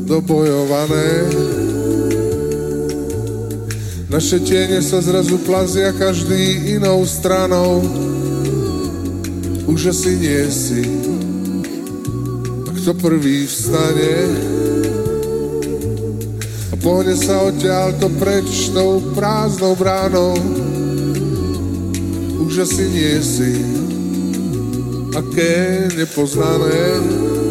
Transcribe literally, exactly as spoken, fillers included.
dobojované. Naše tiene sa zrazu plazia každý inou stranou. Už asi nie si. A kto prvý vstane a pohne sa odtiaľto preč tou prázdnou bránou. Už asi nie si. Aké nepoznané